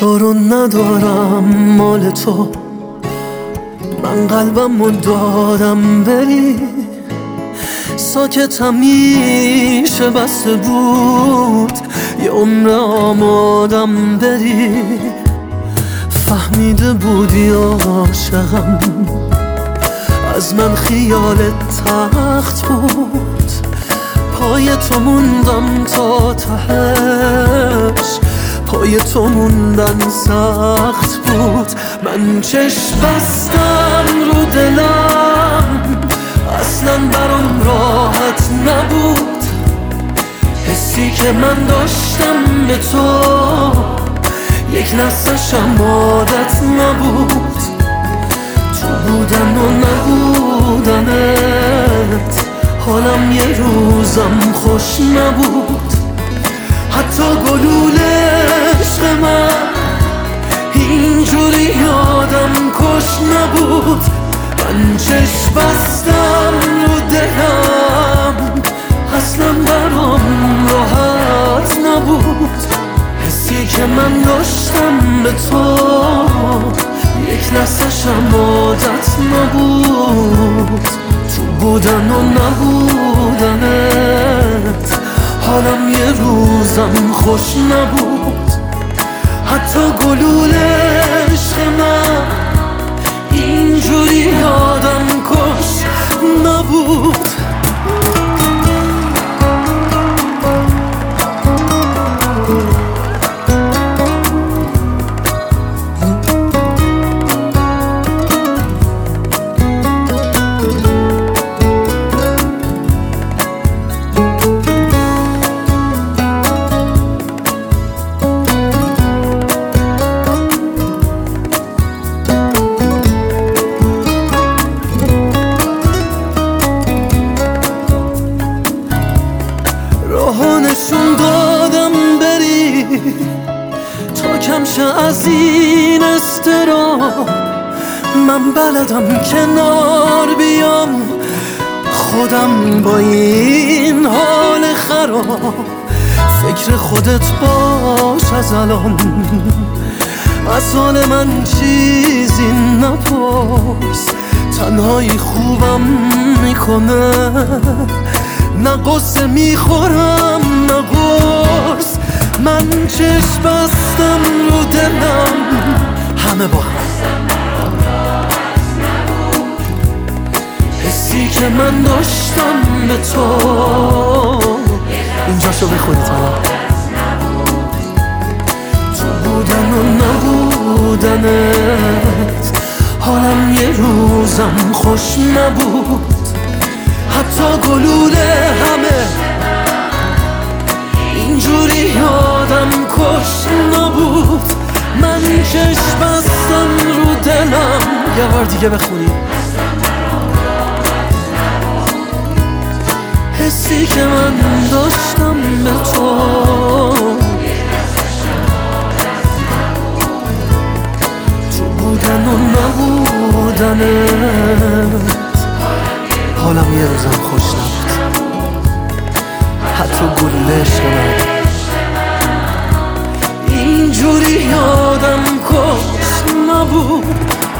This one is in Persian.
تو رو ندارم مال تو، من قلبم رو دادم بری، ساکت همیشه بسته بود یه عمر آمادم بری. فهمیده بودی عاشقم، از من خیالت تخت بود، پای تو موندم تا تهش، پای تو موندن سخت بود. من چشم بستم رو دلم، اصلا برام راحت نبود، حسی که من داشتم به تو یک لحظه‌شم عادت نبود. تو بودن و نبودنت حالم یه روزم خوش نبود، حتی گلول عشق من اینجوری یادم کش نبود. من چشم بستم رو دلم، اصلا برام راحت نبود، حسی که من داشتم به تو یک لحظه‌شم عادت نبود. تو بودن و نبودنت حالم یه روزم خوش نبود، حتی گلول عشق من اینجوری یادم کش نبود. نشون دادم بری تا کم شه از این اضطراب، من بلدم کنار بیام خودم با این حال خراب. فکر خودت باش از الان، از حال من چیزی نپرس، تنهایی خوبم میکنه، نه قصه میخورم نه قرص. من چشم بستم رو دلم، همه با هم، حسی که من داشتم به تو اینجاشو بخونید حالا. تو بودن و نبودنت حالم یه روزم خوش نبود، حتی گلوله همه اینجوری یادم کش نبود. من چشم بستم رو دلم، یه بار دیگه بخونیم، حسی که من داشتم به تو تو بودن و نبودنت حالم یه روزم خوش نبود، حتی گلوله عشق من اینجوری یادم کش نبود.